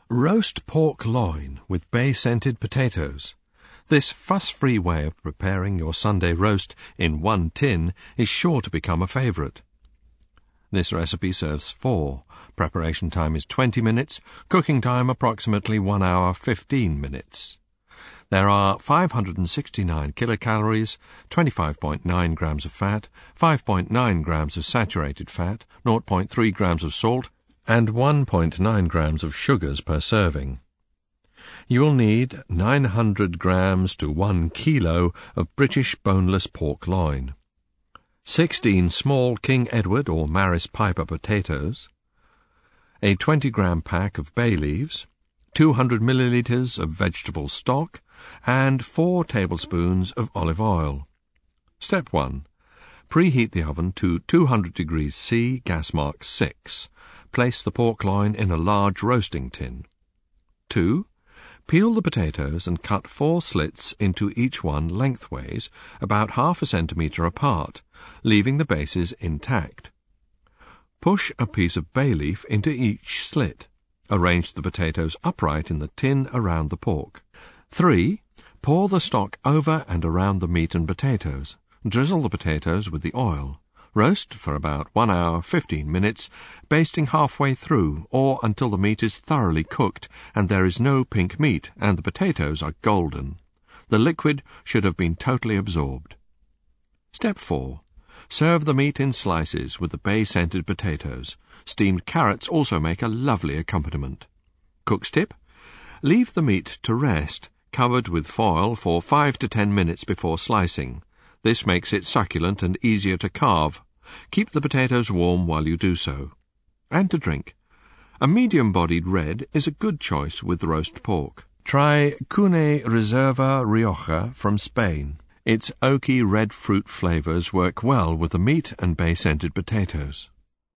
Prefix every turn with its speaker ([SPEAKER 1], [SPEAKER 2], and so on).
[SPEAKER 1] Roast pork loin with bay-scented potatoes. This fuss-free way of preparing your Sunday roast in one tin is sure to become a favourite. This recipe serves 4. Preparation time is 20 minutes, cooking time approximately 1 hour 15 minutes. There are 569 kilocalories, 25.9 grams of fat, 5.9 grams of saturated fat, 0.3 grams of salt, and 1.9 grams of sugars per serving. You will need 900 grams to 1 kilo of British boneless pork loin, 16 small King Edward or Maris Piper potatoes, a 20-gram pack of bay leaves, 200 millilitres of vegetable stock, and 4 tablespoons of olive oil. Step 1. Preheat the oven to 200 degrees C, gas mark 6. Place the pork loin in a large roasting tin. 2. Peel the potatoes and cut 4 slits into each one lengthways, about half a centimetre apart, leaving the bases intact. Push a piece of bay leaf into each slit. Arrange the potatoes upright in the tin around the pork. 3. Pour the stock over and around the meat and potatoes. Drizzle the potatoes with the oil. Roast for about 1 hour 15 minutes, basting halfway through or until the meat is thoroughly cooked and there is no pink meat and the potatoes are golden. The liquid should have been totally absorbed. Step 4. Serve the meat in slices with the bay-scented potatoes. Steamed carrots also make a lovely accompaniment. Cook's tip: leave the meat to rest, covered with foil for 5 to 10 minutes before slicing. This makes it succulent and easier to carve. Keep the potatoes warm while you do so. And to drink. A medium-bodied red is a good choice with roast pork. Try Cune Reserva Rioja from Spain. Its oaky red fruit flavours work well with the meat and bay-scented potatoes.